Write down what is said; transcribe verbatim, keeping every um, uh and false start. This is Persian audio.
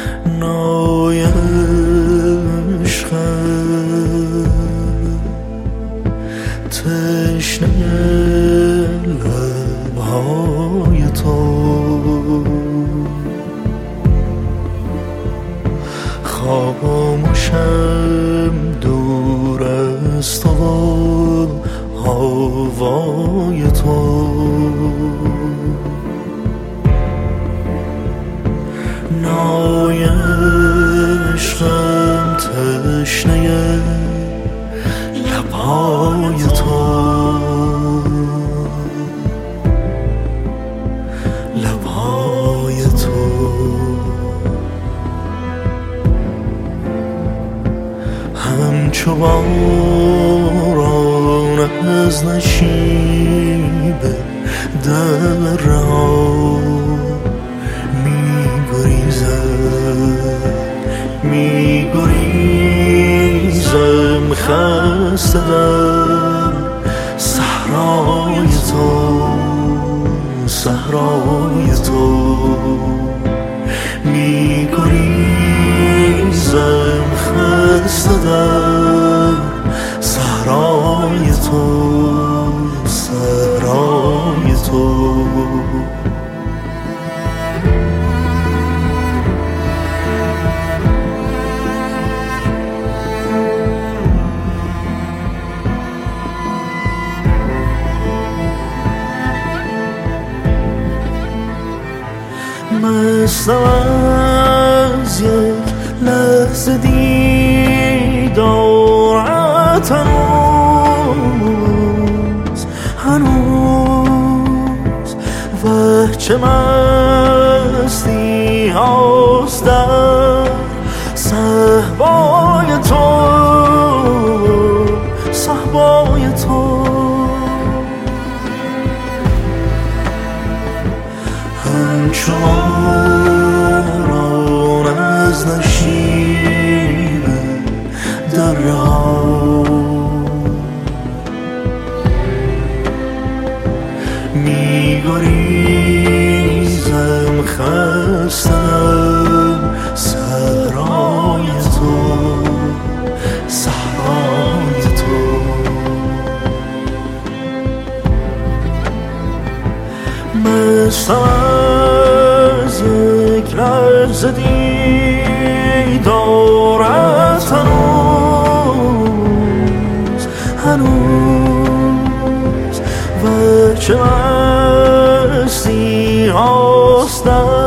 نای عشقم تشنه لبهای تو خاموشم دور از تو هوای تو نای عشقم تشنه لبهای تو لبهای تو همچو باران از نشیب درها می گریزم خسته در صحرای تو صحرای تو می گریزم خسته در صحرای تو صحرای تو مستم از یک لحظه دیدارت هنوز هنوز و چه مستی هاست در صحبای تو صحبای تو همچو باران از نشیب درها می گریزم خستم صحرای تو صحرای تو مستم از یک لحظه دیدارت هنوز هنوز و چه مستی هاست